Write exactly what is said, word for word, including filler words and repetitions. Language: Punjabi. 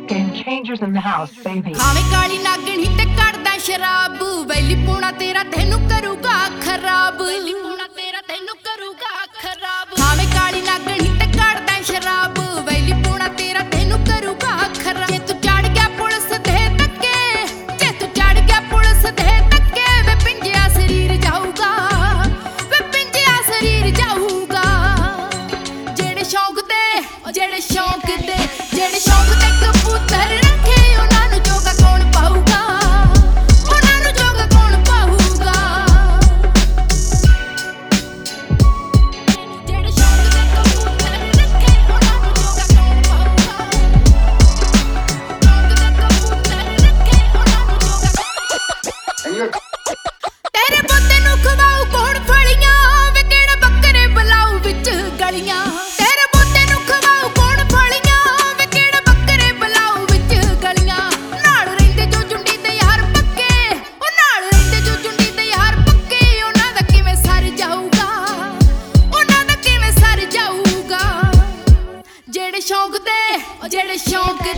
Game changers in the house, baby. ਖਾਵੇਂ ਕਾਲੀ ਨਾਗਣੀ ਤੇ ਕੱਢਦਾ ਸ਼ਰਾਬ ਵੈਲੀ ਪੂਣਾ ਤੇਰਾ ਤੈਨੂੰ ਕਰੂਗਾ ਖਰਾਬ ਵੈਲੀ ਪੂਣਾ ਤੇਰਾ ਤੈਨੂੰ ਕਰੂਗਾ ਖਰਾਬ ਖਾਵੇਂ ਕਾਲੀ ਨਾਗਣੀ ਤੇ ਕੱਢਦਾ ਸ਼ਰਾਬ ਵੈਲੀ ਪੂਣਾ ਤੇਰਾ ਤੈਨੂੰ ਕਰੂਗਾ ਖਰਾਬ ਜੇ ਤੂੰ ਚੜ ਗਿਆ ਪੁਲਿਸ ਦੇ ਧੱਕੇ ਜੇ ਤੂੰ ਚੜ ਗਿਆ ਪੁਲਿਸ ਦੇ ਧੱਕੇ ਵੇ ਪਿੰਜਿਆ ਸਰੀਰ ਜਾਊਗਾ ਵੇ ਪਿੰਜਿਆ ਸਰੀਰ ਜਾਊਗਾ ਜਿਹੜੇ ਸ਼ੌਂਕ ਦੇ ਉਹ ਜਿਹੜੇ ਸ਼ੌਂਕ ਦੇ ਜਿਹੜੇ ਸ਼ੌਂਕ ਦੇ ਕਬੂਤਰ ਰੱਖੇ ਉਹਨਾਂ ਨੂੰ ਜੋਗਾ ਕੌਣ ਪਾਊਗਾ ਉਹਨਾਂ ਨੂੰ ਜੋਗਾ ਕੌਣ ਪਾਊਗਾ ਜਿਹੜੇ ਸ਼ੌਂਕ ਦੇ ਕਬੂਤਰ ਰੱਖੇ ਉਹਨਾਂ ਨੂੰ ਜੋਗਾ ਕੌਣ ਪਾਊਗਾ ਸ਼ੌਂਕ ਦੇ ਕਬੂਤਰ ਰੱਖੇ ਉਹਨਾਂ ਨੂੰ ਜੋਗਾ ਤੇਰੇ ਬੋਤੇ ਨੂੰ ਖਵਾਉ ਕੌਣ ਫਲੀਆਂ ਵੇ ਕਿਹੜੇ ਬੱਕਰੇ ਬਲਾਉ ਵਿੱਚ ਗਲੀਆਂ ਤੇਰੇ ਬੋਤੇ ਨੂੰ ਖਵਾਉ ਕੌਣ ਫਲੀਆਂ ਵੇ ਕਿਹੜੇ ਬੱਕਰੇ ਬਲਾਉ ਵਿੱਚ ਗਲੀਆਂ ਨਾਲ ਰਹਿੰਦੇ ਜੋ ਜੁੰਡੀ ਤੇ ਯਾਰ ਪੱਕੇ ਉਹ ਨਾਲ ਰਹਿੰਦੇ ਜੋ ਜੁੰਡੀ ਤੇ ਯਾਰ ਪੱਕੇ ਉਹਨਾਂ ਦਾ ਕਿਵੇਂ ਸਰ ਜਾਊਗਾ ਉਹਨਾਂ ਦਾ ਕਿਵੇਂ ਸਰ ਜਾਊਗਾ ਜਿਹੜੇ ਸ਼ੌਂਕ ਦੇ ਉਹ ਜਿਹੜੇ ਸ਼ੌਂਕ